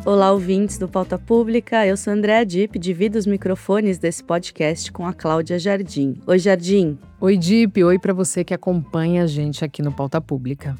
Olá, ouvintes do Pauta Pública. Eu sou Andréa Dipp, divido os microfones desse podcast com a Cláudia Jardim. Oi, Jardim. Oi, Dipp. Oi para você que acompanha a gente aqui no Pauta Pública.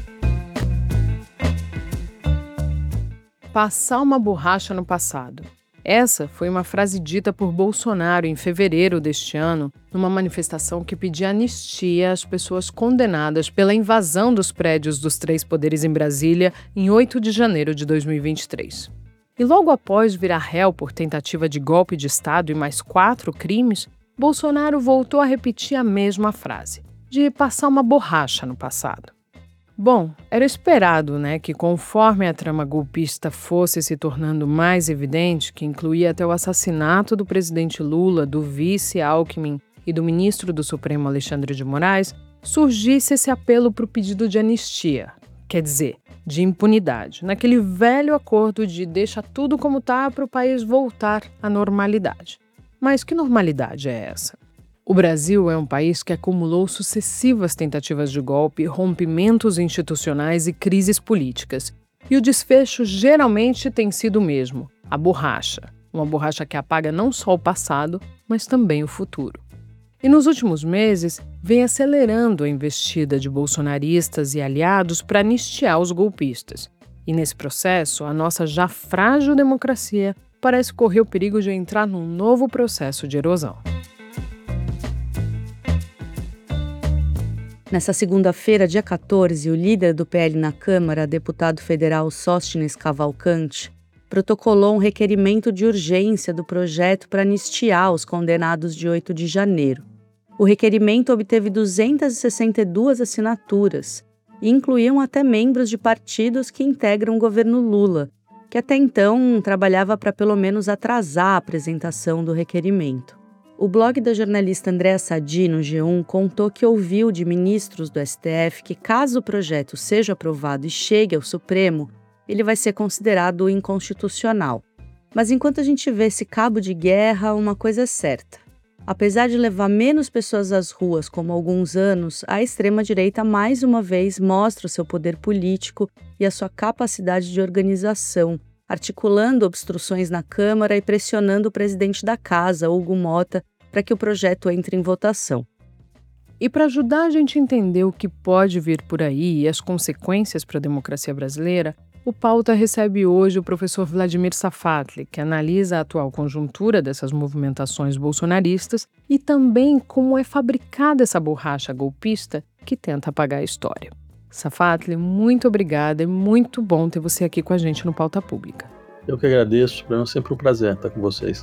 Passar uma borracha no passado. Essa foi uma frase dita por Bolsonaro em fevereiro deste ano, numa manifestação que pedia anistia às pessoas condenadas pela invasão dos prédios dos três poderes em Brasília em 8 de janeiro de 2023. E logo após virar réu por tentativa de golpe de Estado e mais 4 crimes, Bolsonaro voltou a repetir a mesma frase, de passar uma borracha no passado. Bom, era esperado, que conforme a trama golpista fosse se tornando mais evidente, que incluía até o assassinato do presidente Lula, do vice Alckmin e do ministro do Supremo Alexandre de Moraes, surgisse esse apelo para o pedido de anistia, quer dizer, de impunidade, naquele velho acordo de deixa tudo como está para o país voltar à normalidade. Mas que normalidade é essa? O Brasil é um país que acumulou sucessivas tentativas de golpe, rompimentos institucionais e crises políticas. E o desfecho geralmente tem sido o mesmo, a borracha. Uma borracha que apaga não só o passado, mas também o futuro. E nos últimos meses, vem acelerando a investida de bolsonaristas e aliados para anistiar os golpistas. E nesse processo, a nossa já frágil democracia parece correr o perigo de entrar num novo processo de erosão. Nessa segunda-feira, dia 14, o líder do PL na Câmara, deputado federal Sóstenes Cavalcante, protocolou um requerimento de urgência do projeto para anistiar os condenados de 8 de janeiro. O requerimento obteve 262 assinaturas e incluíam até membros de partidos que integram o governo Lula, que até então trabalhava para pelo menos atrasar a apresentação do requerimento. O blog da jornalista Andréa Sadi, no G1, contou que ouviu de ministros do STF que, caso o projeto seja aprovado e chegue ao Supremo, ele vai ser considerado inconstitucional. Mas enquanto a gente vê esse cabo de guerra, uma coisa é certa. Apesar de levar menos pessoas às ruas como há alguns anos, a extrema-direita mais uma vez mostra o seu poder político e a sua capacidade de organização, articulando obstruções na Câmara e pressionando o presidente da Casa, Hugo Mota, para que o projeto entre em votação. E para ajudar a gente a entender o que pode vir por aí e as consequências para a democracia brasileira, o Pauta recebe hoje o professor Vladimir Safatli, que analisa a atual conjuntura dessas movimentações bolsonaristas e também como é fabricada essa borracha golpista que tenta apagar a história. Safatli, muito obrigada e muito bom ter você aqui com a gente no Pauta Pública. Eu que agradeço, para mim é sempre um prazer estar com vocês.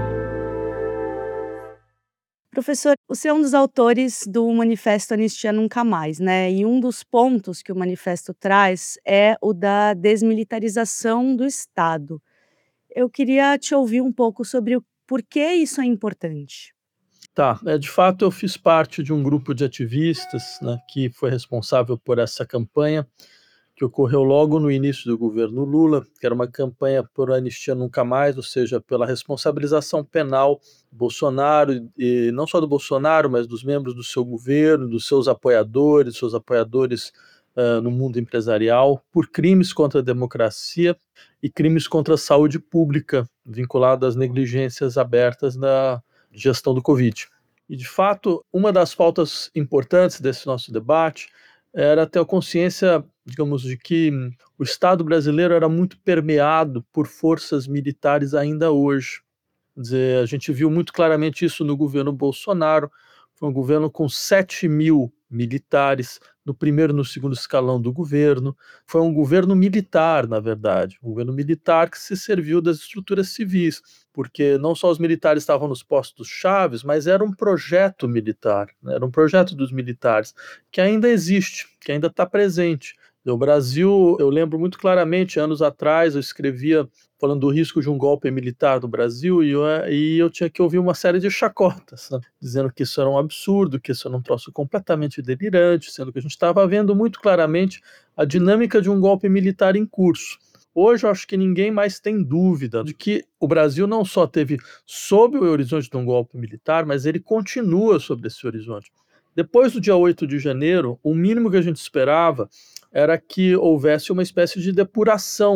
Professor, você é um dos autores do Manifesto Anistia Nunca Mais, E um dos pontos que o manifesto traz é o da desmilitarização do Estado. Eu queria te ouvir um pouco sobre o porquê isso é importante. De fato eu fiz parte de um grupo de ativistas, que foi responsável por essa campanha, que ocorreu logo no início do governo Lula, que era uma campanha por anistia nunca mais, ou seja, pela responsabilização penal do Bolsonaro, e não só do Bolsonaro, mas dos membros do seu governo, dos seus apoiadores no mundo empresarial, por crimes contra a democracia e crimes contra a saúde pública, vinculados às negligências abertas na gestão do Covid. E, de fato, uma das pautas importantes desse nosso debate era ter a consciência, digamos, de que o Estado brasileiro era muito permeado por forças militares ainda hoje. Quer dizer, a gente viu muito claramente isso no governo Bolsonaro. Foi um governo com 7.000 militares no primeiro e no segundo escalão do governo. Foi um governo militar, na verdade, um governo militar que se serviu das estruturas civis, porque não só os militares estavam nos postos chaves, mas era um projeto militar, era um projeto dos militares, que ainda existe, que ainda está presente. No Brasil, eu lembro muito claramente, anos atrás, eu escrevia falando do risco de um golpe militar no Brasil, e eu tinha que ouvir uma série de chacotas, dizendo que isso era um absurdo, que isso era um troço completamente delirante, sendo que a gente estava vendo muito claramente a dinâmica de um golpe militar em curso. Hoje eu acho que ninguém mais tem dúvida de que o Brasil não só teve sob o horizonte de um golpe militar, mas ele continua sobre esse horizonte. Depois do dia 8 de janeiro, o mínimo que a gente esperava era que houvesse uma espécie de depuração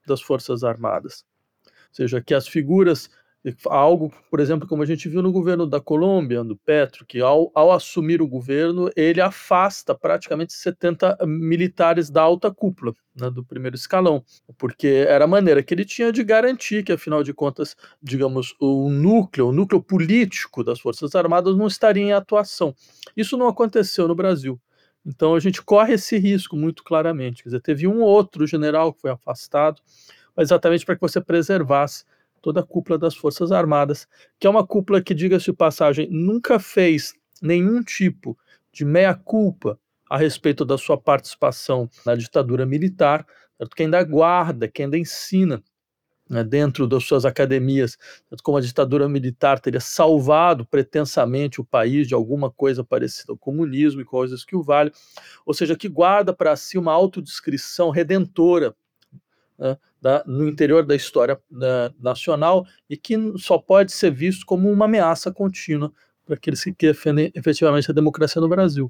das Forças Armadas. Ou seja, que as figuras, algo, por exemplo, como a gente viu no governo da Colômbia, do Petro, que ao assumir o governo, ele afasta praticamente 70 militares da alta cúpula, né, do primeiro escalão, porque era a maneira que ele tinha de garantir que, afinal de contas, digamos, o núcleo político das Forças Armadas não estaria em atuação. Isso não aconteceu no Brasil. Então a gente corre esse risco muito claramente. Quer dizer, teve um ou outro general que foi afastado, exatamente para que você preservasse toda a cúpula das Forças Armadas, que é uma cúpula que, diga-se de passagem, nunca fez nenhum tipo de meia-culpa a respeito da sua participação na ditadura militar, que ainda guarda, que ainda ensina, né, dentro das suas academias, como a ditadura militar teria salvado pretensamente o país de alguma coisa parecida ao comunismo e coisas que o valem, ou seja, que guarda para si uma autodescrição redentora, né, no interior da história nacional, e que só pode ser visto como uma ameaça contínua para aqueles que defendem efetivamente a democracia no Brasil.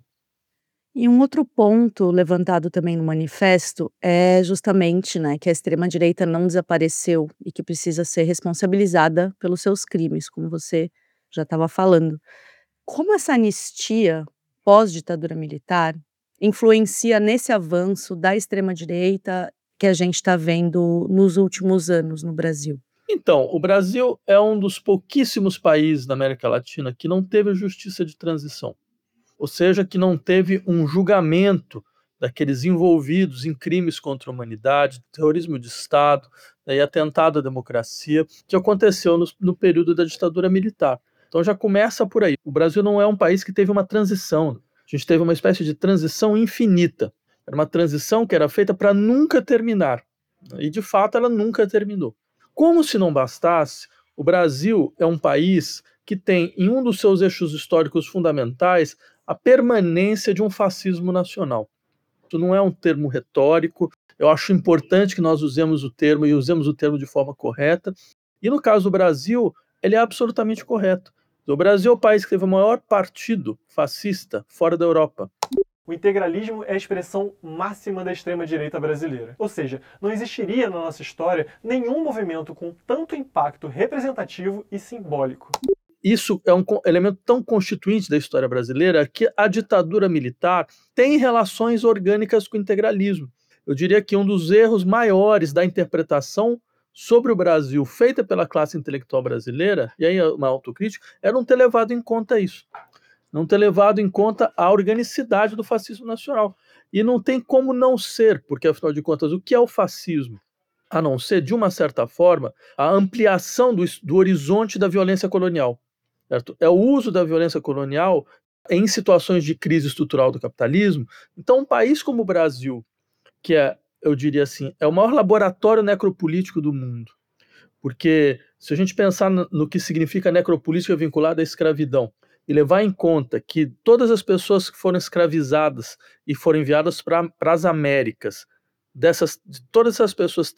E um outro ponto levantado também no manifesto é justamente, né, que a extrema-direita não desapareceu e que precisa ser responsabilizada pelos seus crimes, como você já estava falando. Como essa anistia pós-ditadura militar influencia nesse avanço da extrema-direita que a gente está vendo nos últimos anos no Brasil? Então, o Brasil é um dos pouquíssimos países da América Latina que não teve justiça de transição, ou seja, que não teve um julgamento daqueles envolvidos em crimes contra a humanidade, terrorismo de Estado, né, e atentado à democracia, que aconteceu no período da ditadura militar. Então já começa por aí. O Brasil não é um país que teve uma transição. A gente teve uma espécie de transição infinita. Era uma transição que era feita para nunca terminar. E, de fato, ela nunca terminou. Como se não bastasse, o Brasil é um país que tem, em um dos seus eixos históricos fundamentais, a permanência de um fascismo nacional. Isso não é um termo retórico, eu acho importante que nós usemos o termo e usemos o termo de forma correta, e no caso do Brasil, ele é absolutamente correto. O Brasil é o país que teve o maior partido fascista fora da Europa. O integralismo é a expressão máxima da extrema-direita brasileira. Ou seja, não existiria na nossa história nenhum movimento com tanto impacto representativo e simbólico. Isso é um elemento tão constituinte da história brasileira que a ditadura militar tem relações orgânicas com o integralismo. Eu diria que um dos erros maiores da interpretação sobre o Brasil feita pela classe intelectual brasileira, e aí uma autocrítica, é não ter levado em conta isso. Não ter levado em conta a organicidade do fascismo nacional. E não tem como não ser, porque, afinal de contas, o que é o fascismo? A não ser, de uma certa forma, a ampliação do horizonte da violência colonial. Certo? É o uso da violência colonial em situações de crise estrutural do capitalismo. Então, um país como o Brasil, que é, eu diria assim, é o maior laboratório necropolítico do mundo, porque se a gente pensar no que significa necropolítica vinculada à escravidão, e levar em conta que todas as pessoas que foram escravizadas e foram enviadas para as Américas, de todas essas pessoas,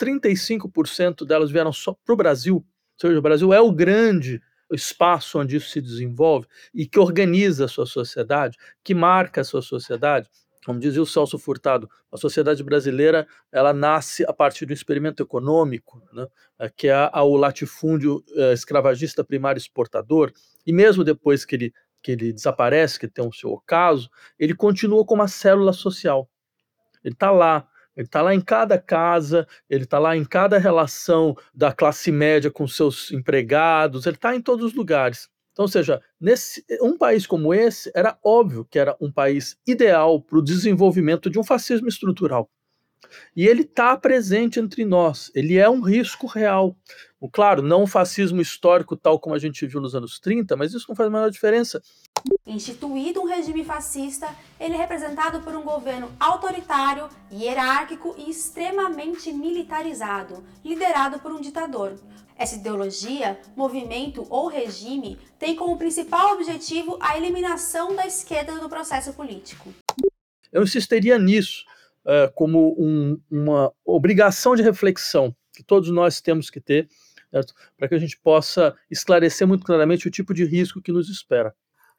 35% delas vieram só para o Brasil, ou seja, o Brasil é o grande espaço onde isso se desenvolve e que organiza a sua sociedade, que marca a sua sociedade. Como dizia o Celso Furtado, a sociedade brasileira ela nasce a partir do experimento econômico, né, que é o latifúndio escravagista primário exportador, e mesmo depois que ele desaparece, que tem o seu ocaso, ele continua como uma célula social. Ele está lá em cada casa, ele está lá em cada relação da classe média com seus empregados, ele está em todos os lugares. Então, ou seja, um país como esse, era óbvio que era um país ideal para o desenvolvimento de um fascismo estrutural. E ele está presente entre nós, ele é um risco real. Claro, não um fascismo histórico tal como a gente viu nos anos 30, mas isso não faz a menor diferença. Instituído um regime fascista, ele é representado por um governo autoritário, hierárquico e extremamente militarizado, liderado por um ditador. Essa ideologia, movimento ou regime tem como principal objetivo a eliminação da esquerda do processo político. Eu insistiria nisso como uma obrigação de reflexão que todos nós temos que ter, para que a gente possa esclarecer muito claramente o tipo de risco que nos espera.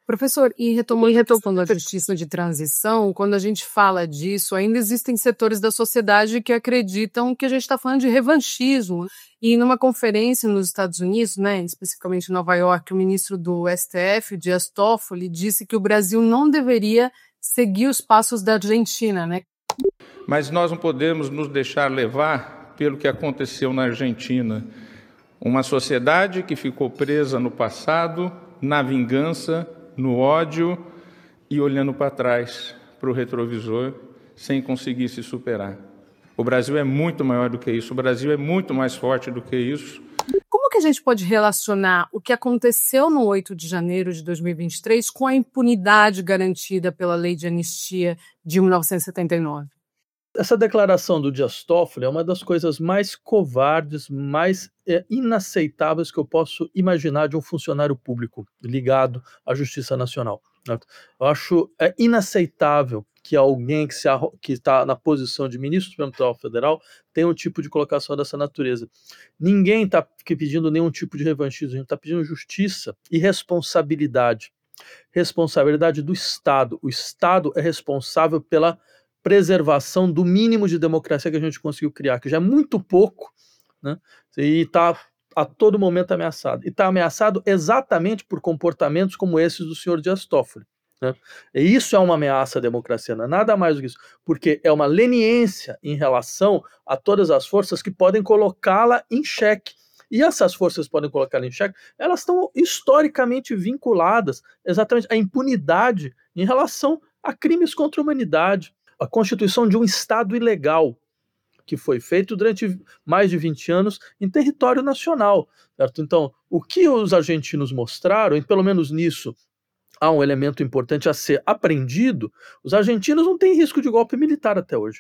Professor, e retomando a justiça de transição, quando a gente fala disso, ainda existem setores da sociedade que acreditam que a gente está falando de revanchismo. E numa conferência nos Estados Unidos, né, especificamente em Nova York, o ministro do STF, Dias Toffoli, disse que o Brasil não deveria seguir os passos da Argentina, né? Mas nós não podemos nos deixar levar pelo que aconteceu na Argentina. Uma sociedade que ficou presa no passado, na vingança, no ódio e olhando para trás, para o retrovisor, sem conseguir se superar. O Brasil é muito maior do que isso, o Brasil é muito mais forte do que isso. Como que a gente pode relacionar o que aconteceu no 8 de janeiro de 2023 com a impunidade garantida pela Lei de Anistia de 1979? Essa declaração do Dias Toffoli é uma das coisas mais covardes, mais inaceitáveis que eu posso imaginar de um funcionário público ligado à Justiça Nacional. Certo? Eu acho inaceitável que alguém que está na posição de ministro do Supremo Tribunal Federal tenha um tipo de colocação dessa natureza. Ninguém está pedindo nenhum tipo de revanchismo, a gente está pedindo justiça e responsabilidade. Responsabilidade do Estado. O Estado é responsável pela preservação do mínimo de democracia que a gente conseguiu criar, que já é muito pouco, né? E está a todo momento ameaçado. E está ameaçado exatamente por comportamentos como esses do senhor Dias Toffoli. Né? E isso é uma ameaça à democracia, não é nada mais do que isso, porque é uma leniência em relação a todas as forças que podem colocá-la em xeque. E essas forças que podem colocá-la em xeque, elas estão historicamente vinculadas exatamente à impunidade em relação a crimes contra a humanidade. A constituição de um Estado ilegal, que foi feito durante mais de 20 anos em território nacional. Certo? Então, o que os argentinos mostraram, e pelo menos nisso há um elemento importante a ser aprendido, os argentinos não têm risco de golpe militar até hoje.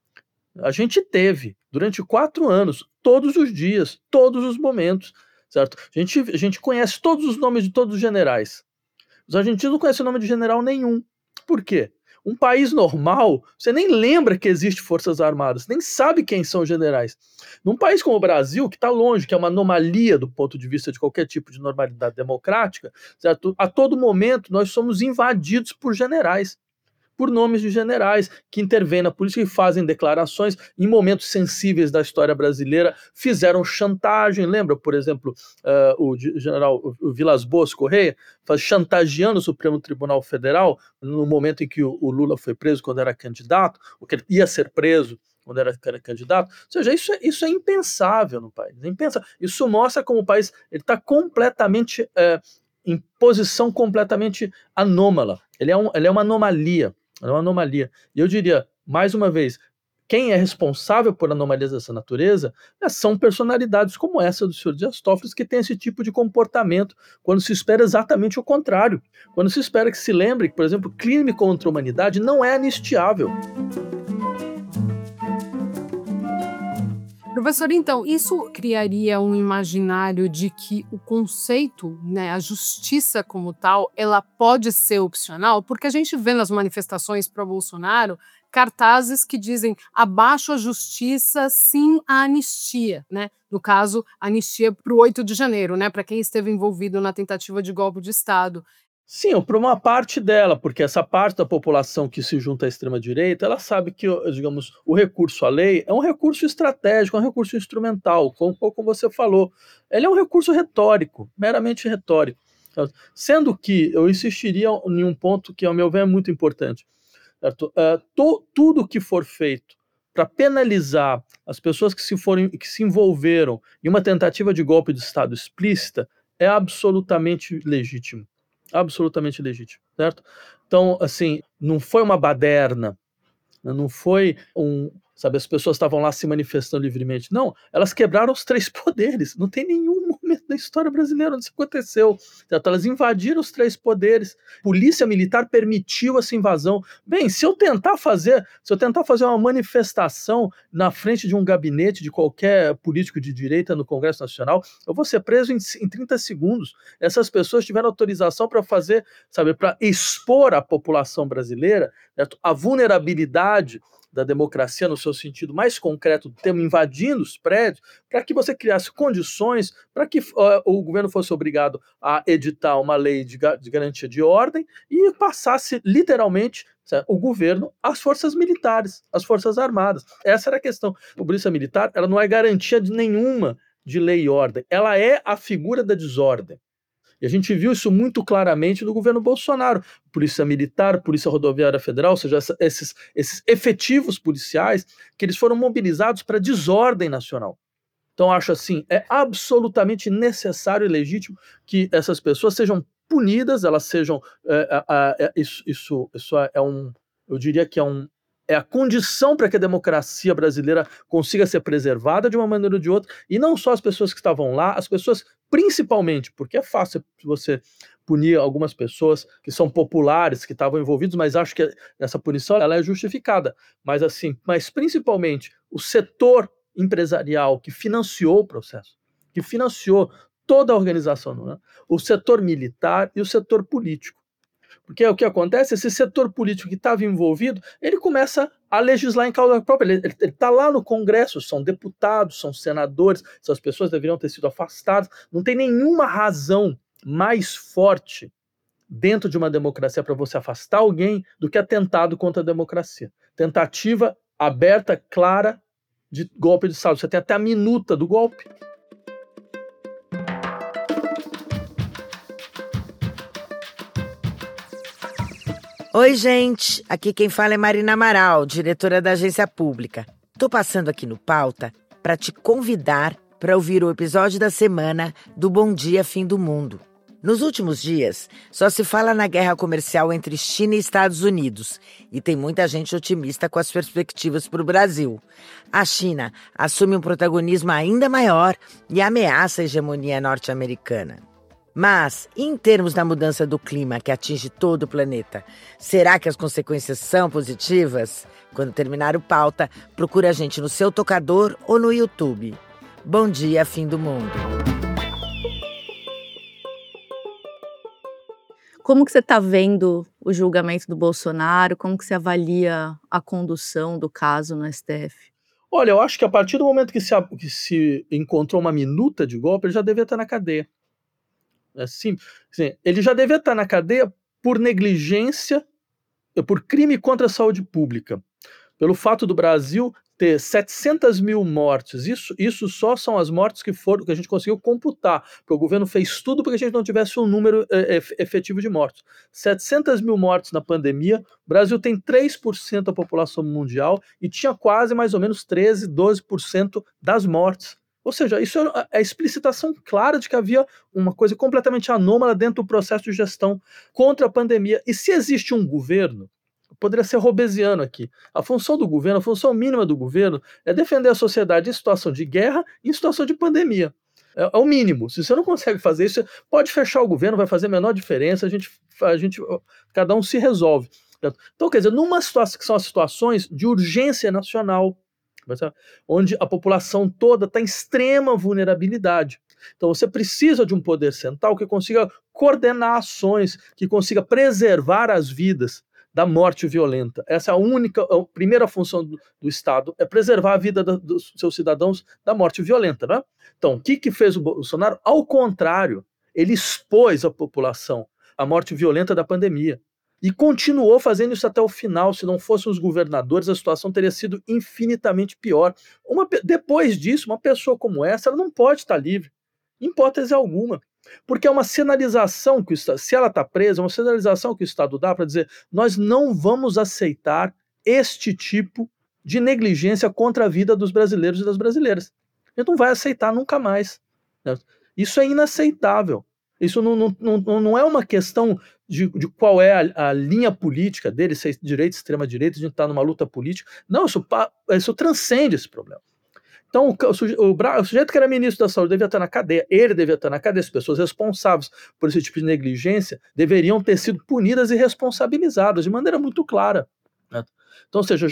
A gente teve, durante 4 anos, todos os dias, todos os momentos. Certo? A gente conhece todos os nomes de todos os generais. Os argentinos não conhecem o nome de general nenhum. Por quê? Um país normal, você nem lembra que existe forças armadas, nem sabe quem são os generais. Num país como o Brasil, que está longe, que é uma anomalia do ponto de vista de qualquer tipo de normalidade democrática, certo? A todo momento nós somos invadidos por generais, por nomes de generais que intervêm na política e fazem declarações em momentos sensíveis da história brasileira, fizeram chantagem, lembra, por exemplo, o general Vilas Boas Correia, chantageando o Supremo Tribunal Federal no momento em que o Lula foi preso quando era candidato, ou que ele ia ser preso quando era candidato. Ou seja, isso é impensável no país, é impensável. Isso mostra como o país está completamente em posição completamente anômala. Ele é uma anomalia. É uma anomalia. E eu diria, mais uma vez, quem é responsável por anomalias dessa natureza são personalidades como essa do senhor Dias Toffoli, que tem esse tipo de comportamento, quando se espera exatamente o contrário. Quando se espera que se lembre que, por exemplo, crime contra a humanidade não é anistiável. Professor, então, isso criaria um imaginário de que o conceito, né, a justiça como tal, ela pode ser opcional? Porque a gente vê nas manifestações para Bolsonaro cartazes que dizem abaixo a justiça, sim a anistia, né? No caso, anistia para o 8 de janeiro, né? Para quem esteve envolvido na tentativa de golpe de Estado. Sim, para uma parte dela, porque essa parte da população que se junta à extrema-direita, ela sabe que, digamos, o recurso à lei é um recurso estratégico, é um recurso instrumental, como você falou. Ele é um recurso retórico, meramente retórico. Sendo que eu insistiria em um ponto que, ao meu ver, é muito importante. Certo? Tudo que for feito para penalizar as pessoas que se envolveram em uma tentativa de golpe de Estado explícita é absolutamente legítimo. Absolutamente legítimo, certo? Então, assim, não foi uma baderna, não foi sabe, as pessoas estavam lá se manifestando livremente. Não, elas quebraram os 3 poderes. Não tem nenhum momento da história brasileira onde isso aconteceu. Certo? Elas invadiram os 3 poderes. Polícia Militar permitiu essa invasão. Bem, se eu tentar fazer uma manifestação na frente de um gabinete de qualquer político de direita no Congresso Nacional, eu vou ser preso em 30 segundos. Essas pessoas tiveram autorização para fazer, sabe, para expor a população brasileira, certo? A vulnerabilidade da democracia no seu sentido mais concreto do termo, invadindo os prédios, para que você criasse condições para que que o governo fosse obrigado a editar uma lei de garantia de ordem e passasse literalmente o governo às forças militares, às forças armadas. Essa era a questão. A polícia militar, ela não é garantia nenhuma de lei e ordem, ela é a figura da desordem. E a gente viu isso muito claramente no governo Bolsonaro. Polícia Militar, Polícia Rodoviária Federal, ou seja, esses efetivos policiais que eles foram mobilizados para desordem nacional. Então, acho assim, é absolutamente necessário e legítimo que essas pessoas sejam punidas, elas sejam... Isso eu diria que é a condição para que a democracia brasileira consiga ser preservada de uma maneira ou de outra, e não só as pessoas que estavam lá, as pessoas principalmente, porque é fácil você punir algumas pessoas que são populares, que estavam envolvidos, mas acho que essa punição ela é justificada. Mas principalmente o setor empresarial que financiou o processo, que financiou toda a organização, né? O setor militar e o setor político. Porque o que acontece, esse setor político que estava envolvido, ele começa a legislar em causa própria. Ele está lá no Congresso, são deputados, são senadores, essas pessoas deveriam ter sido afastadas. Não tem nenhuma razão mais forte dentro de uma democracia para você afastar alguém do que atentado contra a democracia. Tentativa aberta, clara, de golpe de Estado. Você tem até a minuta do golpe. Oi, gente. Aqui quem fala é Marina Amaral, diretora da Agência Pública. Tô passando aqui no Pauta para te convidar para ouvir o episódio da semana do Bom Dia Fim do Mundo. Nos últimos dias, só se fala na guerra comercial entre China e Estados Unidos e tem muita gente otimista com as perspectivas para o Brasil. A China assume um protagonismo ainda maior e ameaça a hegemonia norte-americana. Mas, em termos da mudança do clima que atinge todo o planeta, será que as consequências são positivas? Quando terminar o Pauta, procura a gente no seu tocador ou no YouTube. Bom dia, Fim do Mundo. Como que você está vendo o julgamento do Bolsonaro? Como que você avalia a condução do caso no STF? Olha, eu acho que a partir do momento que se encontrou uma minuta de golpe, ele já devia estar na cadeia. Assim, ele já devia estar na cadeia por negligência, por crime contra a saúde pública. Pelo fato do Brasil ter 700 mil mortes, isso só são as mortes que a gente conseguiu computar, porque o governo fez tudo para que a gente não tivesse um número efetivo de mortes. 700 mil mortes na pandemia, o Brasil tem 3% da população mundial e tinha quase mais ou menos 13, 12% das mortes. Ou seja, isso é a explicitação clara de que havia uma coisa completamente anômala dentro do processo de gestão contra a pandemia. E se existe um governo, poderia ser robesiano aqui, a função do governo, a função mínima do governo é defender a sociedade em situação de guerra e em situação de pandemia. É o mínimo. Se você não consegue fazer isso, pode fechar o governo, vai fazer a menor diferença, cada um se resolve. Então, quer dizer, numa situação que são as situações de urgência nacional, onde a população toda está em extrema vulnerabilidade. Então você precisa de um poder central que consiga coordenar ações, que consiga preservar as vidas da morte violenta. Essa é a primeira função do Estado, é preservar a vida dos seus cidadãos da morte violenta. Né? Então, o que fez o Bolsonaro? Ao contrário, ele expôs a população à morte violenta da pandemia. E continuou fazendo isso até o final. Se não fossem os governadores, a situação teria sido infinitamente pior. Depois disso, uma pessoa como essa, ela não pode estar livre, em hipótese alguma. Porque é uma sinalização que se ela está presa, é uma sinalização que o Estado dá para dizer: nós não vamos aceitar este tipo de negligência contra a vida dos brasileiros e das brasileiras. A gente não vai aceitar nunca mais. Isso é inaceitável. Isso não é uma questão de qual é a linha política dele, se é direita, extrema-direita, a gente está numa luta política. Não, isso transcende esse problema. Então, o sujeito que era ministro da Saúde devia estar na cadeia, ele devia estar na cadeia, as pessoas responsáveis por esse tipo de negligência deveriam ter sido punidas e responsabilizadas de maneira muito clara. Né? Então, ou seja,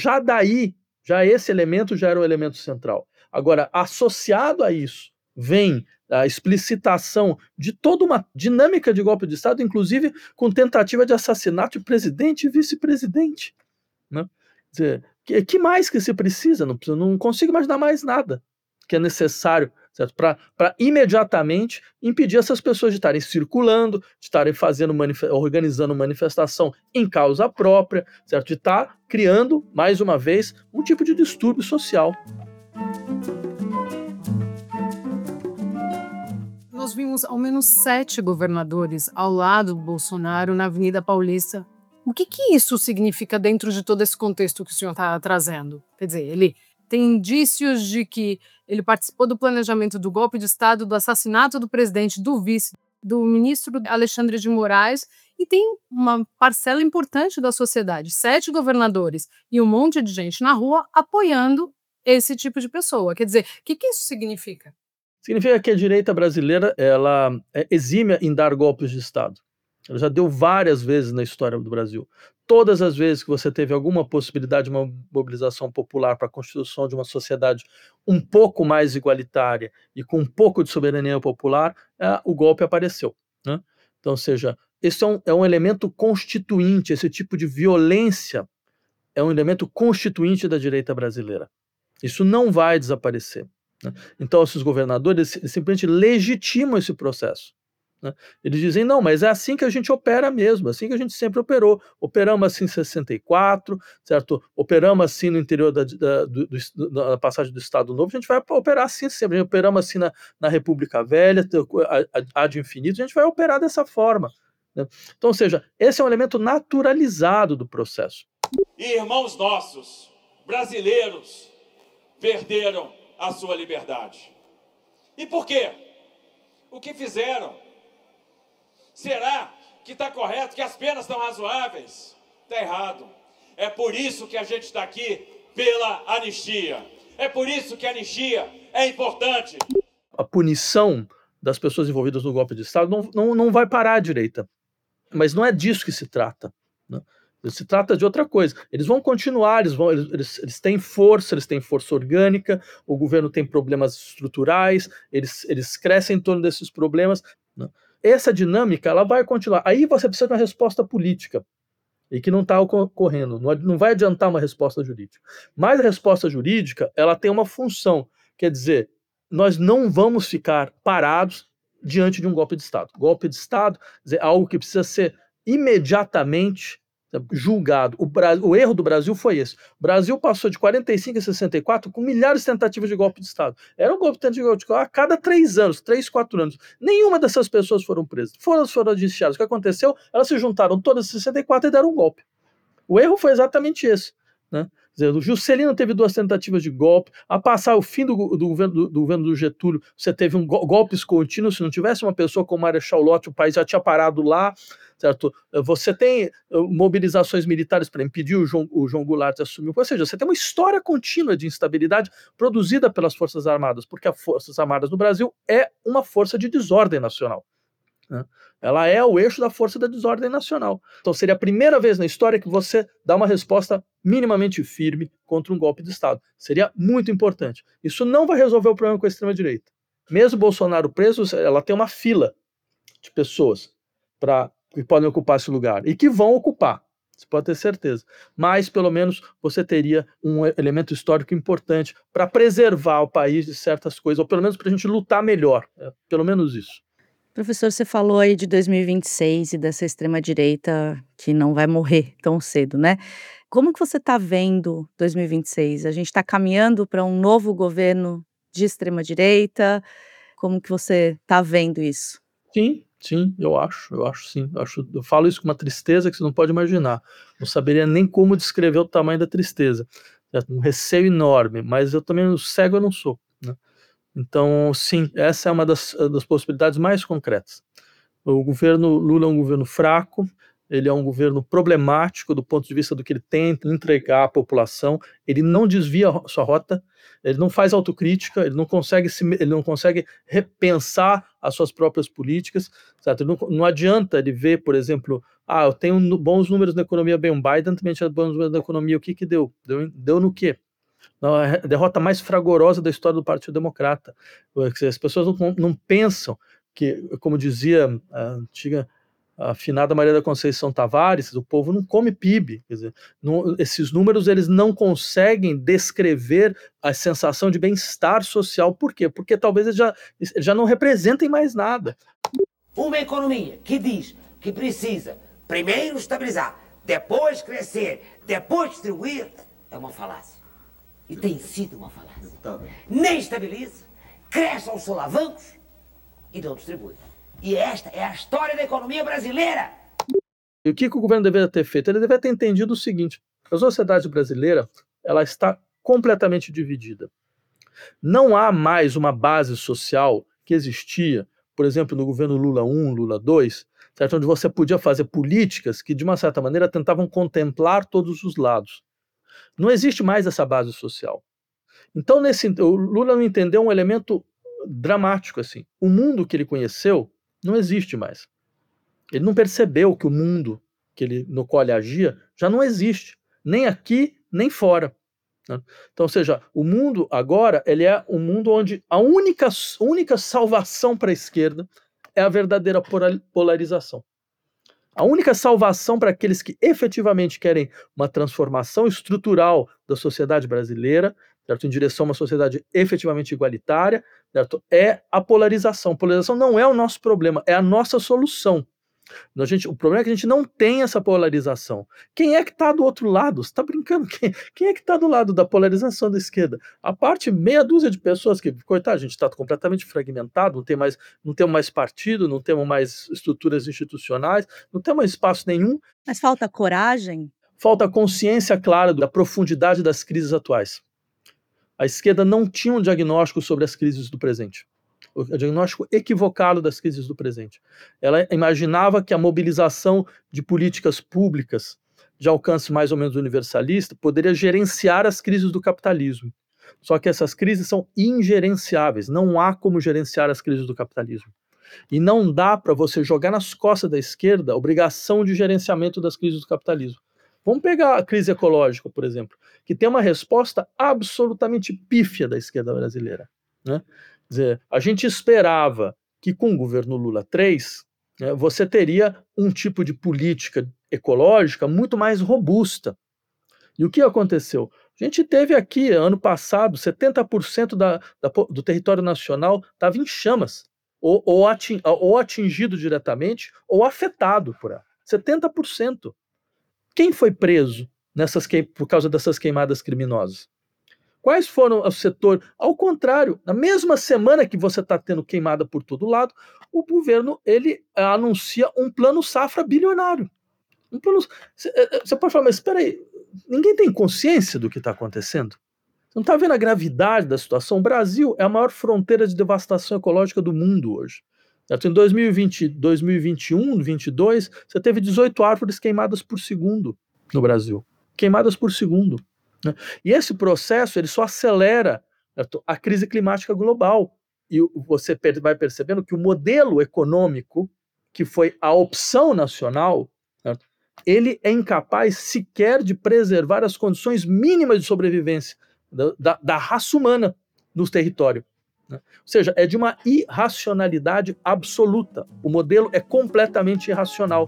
já esse elemento já era o elemento central. Agora, associado a isso, vem a explicitação de toda uma dinâmica de golpe de Estado, inclusive com tentativa de assassinato de presidente e vice-presidente. Né? Quer dizer, que mais que se precisa? Não consigo imaginar mais nada. que é necessário para imediatamente impedir essas pessoas de estarem circulando, de estarem organizando manifestação em causa própria, certo? De estar criando, mais uma vez, um tipo de distúrbio social. Nós vimos ao menos 7 governadores ao lado do Bolsonaro na Avenida Paulista. O que isso significa dentro de todo esse contexto que o senhor está trazendo? Quer dizer, ele tem indícios de que ele participou do planejamento do golpe de Estado, do assassinato do presidente, do vice, do ministro Alexandre de Moraes, e tem uma parcela importante da sociedade, 7 governadores e um monte de gente na rua apoiando esse tipo de pessoa. Quer dizer, o que isso significa? Significa que a direita brasileira ela é exímia em dar golpes de Estado. Ela já deu várias vezes na história do Brasil. Todas as vezes que você teve alguma possibilidade de uma mobilização popular para a constituição de uma sociedade um pouco mais igualitária e com um pouco de soberania popular, o golpe apareceu, né? Então, ou seja, esse é um elemento constituinte, esse tipo de violência é um elemento constituinte da direita brasileira. Isso não vai desaparecer, né? Então, esses governadores eles simplesmente legitimam esse processo, né? Eles dizem, não, mas é assim que a gente opera mesmo, assim que a gente sempre operou. Operamos assim em 64, certo? Operamos assim no interior da passagem do Estado Novo, a gente vai operar assim sempre. Operamos assim na República Velha, ad infinito, a gente vai operar dessa forma, né? Então, ou seja, esse é um elemento naturalizado do processo. E irmãos nossos, brasileiros, perderam a sua liberdade. E por quê? O que fizeram? Será que está correto, que as penas estão razoáveis? Está errado. É por isso que a gente está aqui pela anistia. É por isso que a anistia é importante. A punição das pessoas envolvidas no golpe de Estado não vai parar à direita. Mas não é disso que se trata, né? Se trata de outra coisa. Eles vão continuar, eles têm força orgânica, o governo tem problemas estruturais, eles crescem em torno desses problemas, né? Essa dinâmica ela vai continuar. Aí você precisa de uma resposta política, e que não está ocorrendo. Não vai adiantar uma resposta jurídica. Mas a resposta jurídica ela tem uma função, quer dizer, nós não vamos ficar parados diante de um golpe de Estado. Golpe de Estado é algo que precisa ser imediatamente julgado. O erro do Brasil foi esse. O Brasil passou de 45 a 64 com milhares de tentativas de golpe de Estado. Era um golpe de Estado a cada 3 anos, 3, 4 anos. Nenhuma dessas pessoas foram presas. Foram indiciadas. O que aconteceu? Elas se juntaram todas em 64 e deram um golpe. O erro foi exatamente esse, né? Quer dizer, o Juscelino teve 2 tentativas de golpe. A passar o fim do governo do Getúlio, você teve golpes contínuos. Se não tivesse uma pessoa como Marechal Lott, o país já tinha parado lá, certo? Você tem mobilizações militares para impedir o João Goulart de assumir. Ou seja, você tem uma história contínua de instabilidade produzida pelas Forças Armadas, porque as Forças Armadas no Brasil é uma força de desordem nacional, né? Ela é o eixo da força da desordem nacional. Então seria a primeira vez na história que você dá uma resposta minimamente firme contra um golpe de Estado. Seria muito importante. Isso não vai resolver o problema com a extrema-direita. Mesmo Bolsonaro preso, ela tem uma fila de pessoas que podem ocupar esse lugar e que vão ocupar. Você pode ter certeza. Mas, pelo menos, você teria um elemento histórico importante para preservar o país de certas coisas, ou pelo menos para a gente lutar melhor. Pelo menos isso. Professor, você falou aí de 2026 e dessa extrema-direita que não vai morrer tão cedo, né? Como que você está vendo 2026? A gente está caminhando para um novo governo de extrema-direita? Como que você está vendo isso? Sim, eu acho sim. Eu falo isso com uma tristeza que você não pode imaginar. Não saberia nem como descrever o tamanho da tristeza. É um receio enorme, mas eu também cego eu não sou, né? Então, sim, essa é uma das possibilidades mais concretas. O governo Lula é um governo fraco, ele é um governo problemático do ponto de vista do que ele tenta entregar à população, ele não desvia a sua rota, ele não faz autocrítica, ele não consegue repensar as suas próprias políticas, certo? Não adianta ele ver, por exemplo, eu tenho bons números na economia, bem, o Biden também tinha bons números na economia, o que deu? Deu no quê? A derrota mais fragorosa da história do Partido Democrata. As pessoas não pensam que, como dizia a antiga a afinada Maria da Conceição Tavares, o povo não come PIB, quer dizer, esses números eles não conseguem descrever a sensação de bem-estar social. Por quê? Porque talvez eles já não representem mais nada. Uma economia que diz que precisa primeiro estabilizar, depois crescer, depois distribuir, é uma falácia. E tem sido uma falácia. Nem estabiliza, cresce aos solavancos e não distribui. E esta é a história da economia brasileira. E o que o governo deveria ter feito? Ele deveria ter entendido o seguinte: a sociedade brasileira ela está completamente dividida. Não há mais uma base social que existia, por exemplo, no governo Lula I, Lula II, certo? Onde você podia fazer políticas que, de uma certa maneira, tentavam contemplar todos os lados. Não existe mais essa base social. Então, o Lula não entendeu um elemento dramático assim. O mundo que ele conheceu não existe mais. Ele não percebeu que o mundo no qual ele agia já não existe, nem aqui, nem fora. Né? Então, ou seja, o mundo agora ele é um mundo onde a única salvação para a esquerda é a verdadeira polarização. A única salvação para aqueles que efetivamente querem uma transformação estrutural da sociedade brasileira, certo? Em direção a uma sociedade efetivamente igualitária, certo? É a polarização. A polarização não é o nosso problema, é a nossa solução. O problema é que a gente não tem essa polarização. Quem é que está do outro lado? Você está brincando? Quem é que está do lado da polarização da esquerda? A parte meia dúzia de pessoas que, coitado, a gente está completamente fragmentado, não temos mais partido, não temos mais estruturas institucionais, não temos mais espaço nenhum. Mas falta coragem? Falta consciência clara da profundidade das crises atuais. A esquerda não tinha um diagnóstico sobre as crises do presente. O diagnóstico equivocado das crises do presente. Ela imaginava que a mobilização de políticas públicas de alcance mais ou menos universalista poderia gerenciar as crises do capitalismo. Só que essas crises são ingerenciáveis, não há como gerenciar as crises do capitalismo. E não dá para você jogar nas costas da esquerda a obrigação de gerenciamento das crises do capitalismo. Vamos pegar a crise ecológica, por exemplo, que tem uma resposta absolutamente pífia da esquerda brasileira, né? Quer dizer, a gente esperava que com o governo Lula III, né, você teria um tipo de política ecológica muito mais robusta. E o que aconteceu? A gente teve aqui, ano passado, 70% do território nacional estava em chamas, ou atingido diretamente, ou afetado por ela. 70%. Quem foi preso por causa dessas queimadas criminosas? Quais foram o setor? Ao contrário, na mesma semana que você está tendo queimada por todo lado, o governo ele anuncia um plano safra bilionário. Você pode falar, mas espera aí, ninguém tem consciência do que está acontecendo? Você não está vendo a gravidade da situação? O Brasil é a maior fronteira de devastação ecológica do mundo hoje. Em 2020, 2021, 2022, você teve 18 árvores queimadas por segundo no Brasil. Queimadas por segundo. E esse processo ele só acelera a crise climática global. E você vai percebendo que o modelo econômico, que foi a opção nacional, ele é incapaz sequer de preservar as condições mínimas de sobrevivência da raça humana no território. Ou seja, é de uma irracionalidade absoluta. O modelo é completamente irracional.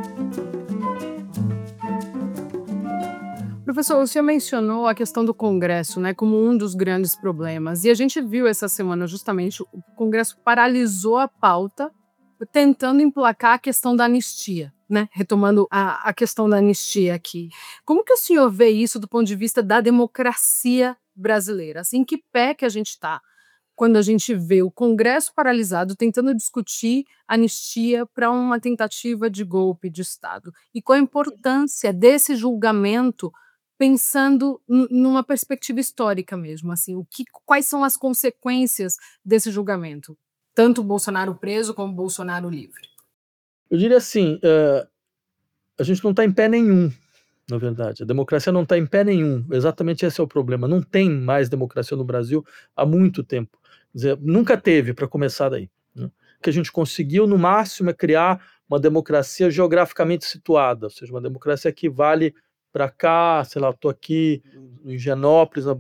Professor, o senhor mencionou a questão do Congresso, né, como um dos grandes problemas. E a gente viu essa semana justamente o Congresso paralisou a pauta tentando emplacar a questão da anistia, né? Retomando a questão da anistia aqui. Como que o senhor vê isso do ponto de vista da democracia brasileira? Assim, em que pé que a gente está quando a gente vê o Congresso paralisado tentando discutir anistia para uma tentativa de golpe de Estado? E qual a importância desse julgamento pensando numa perspectiva histórica mesmo, assim, quais são as consequências desse julgamento? Tanto o Bolsonaro preso como o Bolsonaro livre. Eu diria assim, a gente não está em pé nenhum, na verdade. A democracia não está em pé nenhum. Exatamente esse é o problema. Não tem mais democracia no Brasil há muito tempo. Quer dizer, nunca teve, para começar daí. Né? O que a gente conseguiu, no máximo, é criar uma democracia geograficamente situada, ou seja, uma democracia que vale para cá, sei lá, eu estou aqui em Higienópolis,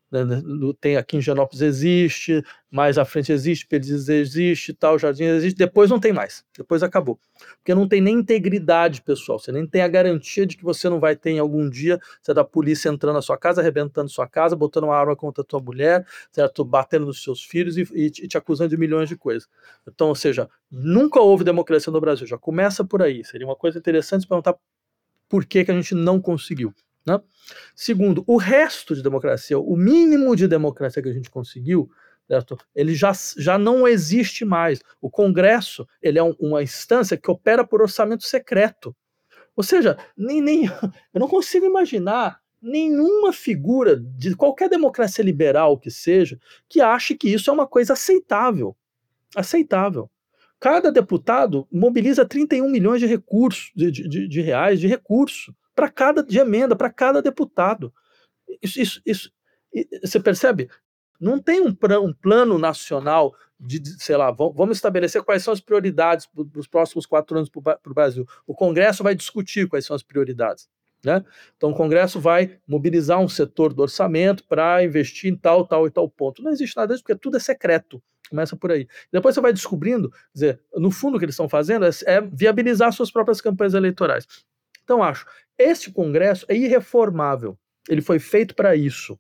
Tem aqui em Higienópolis existe, mais à frente existe, Perdizes existe, tal, Jardim existe, depois não tem mais, depois acabou. Porque não tem nem integridade, pessoal, você nem tem a garantia de que você não vai ter em algum dia, você da polícia entrando na sua casa, arrebentando sua casa, botando uma arma contra a tua mulher, certo? Batendo nos seus filhos e te acusando de milhões de coisas. Então, ou seja, nunca houve democracia no Brasil, já começa por aí, seria uma coisa interessante perguntar por que a gente não conseguiu. Né? Segundo, o resto de democracia, o mínimo de democracia que a gente conseguiu, certo? Ele já não existe mais. O Congresso ele é uma instância que opera por orçamento secreto. Ou seja, eu não consigo imaginar nenhuma figura de qualquer democracia liberal que seja que ache que isso é uma coisa aceitável. Aceitável. Cada deputado mobiliza 31 milhões de recursos, de reais de recurso de emenda para cada deputado. Isso, você percebe? Não tem um plano nacional sei lá, vamos estabelecer quais são as prioridades para os próximos 4 anos para o Brasil. O Congresso vai discutir quais são as prioridades. Né? Então o Congresso vai mobilizar um setor do orçamento para investir em tal e tal ponto. Não existe nada disso, porque tudo é secreto. Começa por aí. Depois você vai descobrindo, quer dizer, no fundo o que eles estão fazendo é viabilizar suas próprias campanhas eleitorais. Então acho, este Congresso é irreformável. Ele foi feito para isso.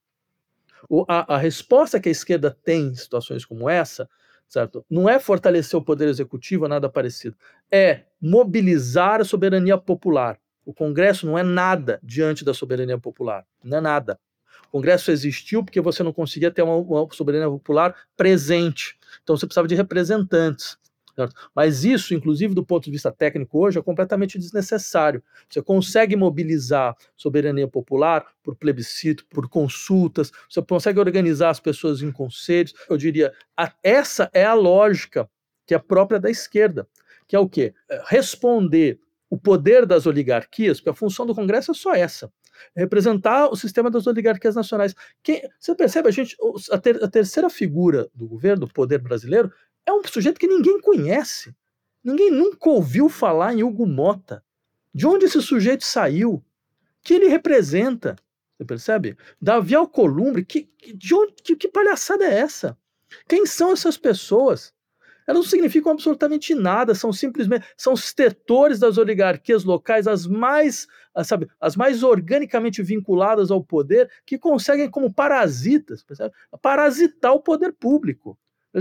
A resposta que a esquerda tem em situações como essa, certo? Não é fortalecer o poder executivo, nada parecido. É mobilizar a soberania popular. O Congresso não é nada diante da soberania popular. Não é nada. O Congresso existiu porque você não conseguia ter uma soberania popular presente. Então você precisava de representantes. Certo? Mas isso, inclusive do ponto de vista técnico hoje, é completamente desnecessário. Você consegue mobilizar soberania popular por plebiscito, por consultas, você consegue organizar as pessoas em conselhos. Eu diria, essa é a lógica que é própria da esquerda, que é o quê? Responder o poder das oligarquias, porque a função do Congresso é só essa, representar o sistema das oligarquias nacionais. Você percebe, a terceira figura do governo, do poder brasileiro, é um sujeito que ninguém conhece. Ninguém nunca ouviu falar em Hugo Motta. De onde esse sujeito saiu? Que ele representa? Você percebe? Davi Alcolumbre, que palhaçada é essa? Quem são essas pessoas? Elas não significam absolutamente nada, são simplesmente os tetores das oligarquias locais, as mais organicamente vinculadas ao poder, que conseguem, como parasitas, percebe? Parasitar o poder público.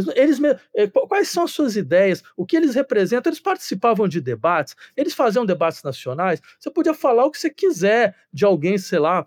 Quais são as suas ideias? O que eles representam? Eles participavam de debates, eles faziam debates nacionais. Você podia falar o que você quiser de alguém, sei lá,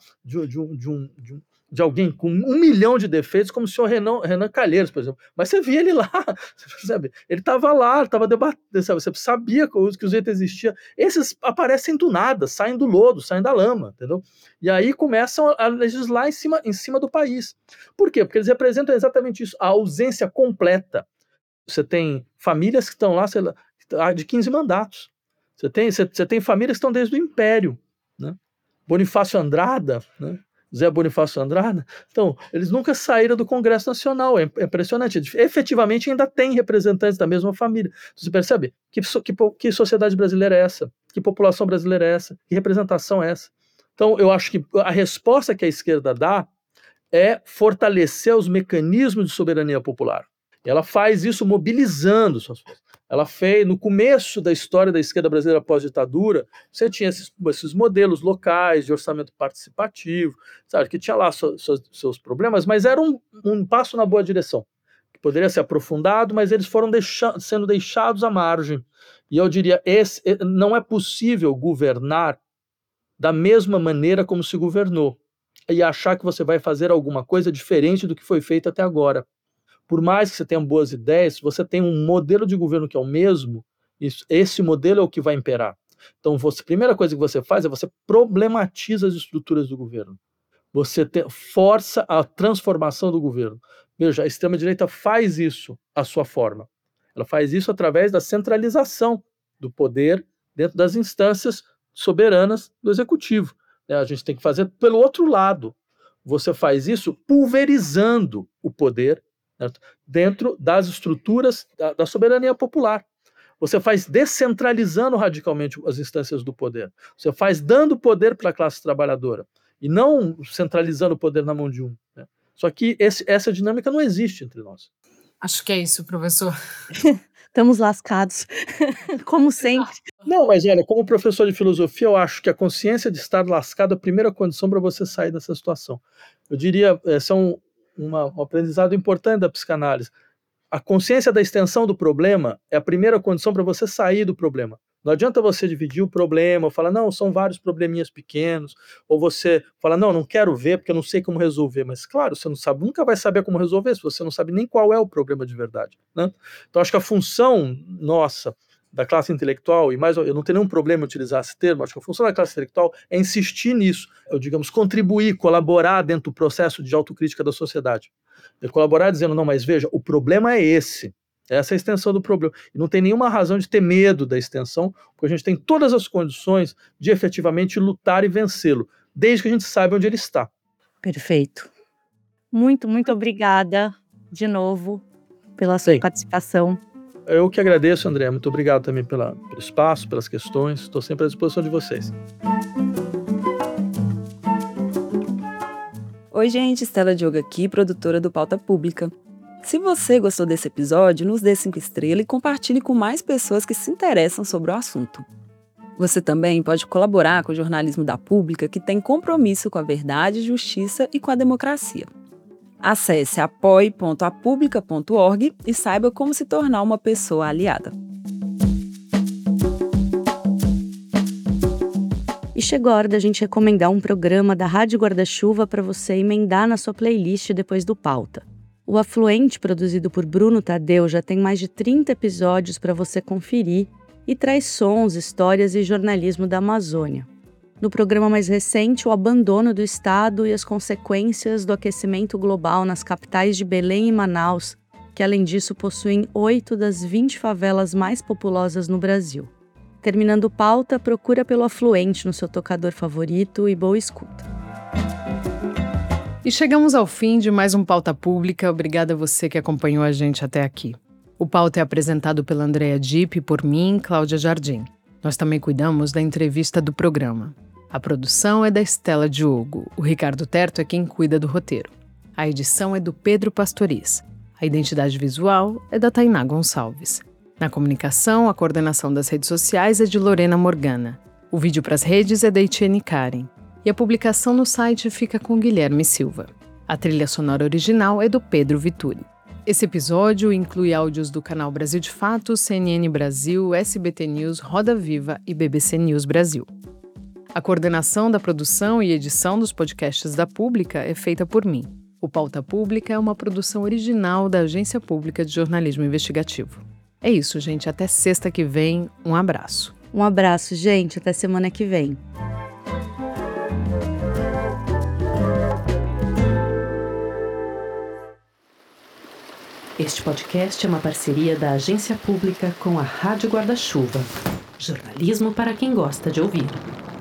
de alguém com 1 milhão de defeitos, como o senhor Renan Calheiros, por exemplo. Mas você via ele lá, você percebe? Ele estava lá, estava debatendo, sabe? Você sabia que o sujeito existia. Esses aparecem do nada, saem do lodo, saem da lama, entendeu? E aí começam a legislar em cima do país. Por quê? Porque eles representam exatamente isso, a ausência completa. Você tem famílias que estão lá, sei lá, de 15 mandatos. Você tem famílias que estão desde o Império, né? Bonifácio Andrada, né? Zé Bonifácio Andrada. Então, eles nunca saíram do Congresso Nacional, é impressionante. Efetivamente ainda tem representantes da mesma família. Você percebe? Que sociedade brasileira é essa? Que população brasileira é essa? Que representação é essa? Então, eu acho que a resposta que a esquerda dá é fortalecer os mecanismos de soberania popular. E ela faz isso mobilizando suas forças. Ela fez, no começo da história da esquerda brasileira pós-ditadura, você tinha esses modelos locais de orçamento participativo, sabe, que tinha lá seus problemas, mas era um passo na boa direção, que poderia ser aprofundado, mas eles foram sendo deixados à margem. E eu diria, não é possível governar da mesma maneira como se governou, e achar que você vai fazer alguma coisa diferente do que foi feito até agora. Por mais que você tenha boas ideias, se você tem um modelo de governo que é o mesmo, esse modelo é o que vai imperar. Então, a primeira coisa que você faz é você problematiza as estruturas do governo. Você força a transformação do governo. Veja, a extrema-direita faz isso à sua forma. Ela faz isso através da centralização do poder dentro das instâncias soberanas do executivo. A gente tem que fazer pelo outro lado. Você faz isso pulverizando o poder, certo? Dentro das estruturas da soberania popular. Você faz descentralizando radicalmente as instâncias do poder. Você faz dando poder para a classe trabalhadora e não centralizando o poder na mão de um, né? Só que essa dinâmica não existe entre nós. Acho que é isso, professor. Estamos lascados, como sempre. Não, mas olha, como professor de filosofia, eu acho que a consciência de estar lascado é a primeira condição para você sair dessa situação. Eu diria, esse é um aprendizado importante da psicanálise. A consciência da extensão do problema é a primeira condição para você sair do problema. Não adianta você dividir o problema, ou falar, não, são vários probleminhas pequenos, ou você fala, não quero ver porque eu não sei como resolver. Mas, claro, você não sabe, nunca vai saber como resolver se você não sabe nem qual é o problema de verdade, né? Então, acho que a função nossa, da classe intelectual, e mais, eu não tenho nenhum problema em utilizar esse termo, acho que a função da classe intelectual é insistir nisso, digamos, contribuir, colaborar dentro do processo de autocrítica da sociedade. Colaborar dizendo, não, mas veja, o problema é esse. Essa é a extensão do problema. E não tem nenhuma razão de ter medo da extensão, porque a gente tem todas as condições de efetivamente lutar e vencê-lo, desde que a gente saiba onde ele está. Perfeito. Muito, muito obrigada de novo pela sua participação. Eu que agradeço, André. Muito obrigado também pelo espaço, pelas questões. Estou sempre à disposição de vocês. Oi, gente. Stella Diogo aqui, produtora do Pauta Pública. Se você gostou desse episódio, nos dê 5 estrelas e compartilhe com mais pessoas que se interessam sobre o assunto. Você também pode colaborar com o jornalismo da Pública, que tem compromisso com a verdade, justiça e com a democracia. Acesse apoie.apublica.org e saiba como se tornar uma pessoa aliada. E chegou a hora da gente recomendar um programa da Rádio Guarda-Chuva para você emendar na sua playlist depois do Pauta. O Afluente, produzido por Bruno Tadeu, já tem mais de 30 episódios para você conferir e traz sons, histórias e jornalismo da Amazônia. No programa mais recente, o abandono do Estado e as consequências do aquecimento global nas capitais de Belém e Manaus, que além disso possuem 8 das 20 favelas mais populosas no Brasil. Terminando o Pauta, procura pelo Afluente no seu tocador favorito e boa escuta. E chegamos ao fim de mais um Pauta Pública. Obrigada a você que acompanhou a gente até aqui. O Pauta é apresentado pela Andrea Dipp e por mim, Cláudia Jardim. Nós também cuidamos da entrevista do programa. A produção é da Stella Diogo. O Ricardo Terto é quem cuida do roteiro. A edição é do Pedro Pastoriz. A identidade visual é da Tainá Gonçalves. Na comunicação, a coordenação das redes sociais é de Lorena Morgana. O vídeo para as redes é da Etienne Karen. E a publicação no site fica com Guilherme Silva. A trilha sonora original é do Pedro Vituri. Esse episódio inclui áudios do canal Brasil de Fato, CNN Brasil, SBT News, Roda Viva e BBC News Brasil. A coordenação da produção e edição dos podcasts da Pública é feita por mim. O Pauta Pública é uma produção original da Agência Pública de Jornalismo Investigativo. É isso, gente. Até sexta que vem. Um abraço. Um abraço, gente. Até semana que vem. Este podcast é uma parceria da Agência Pública com a Rádio Guarda-Chuva. Jornalismo para quem gosta de ouvir.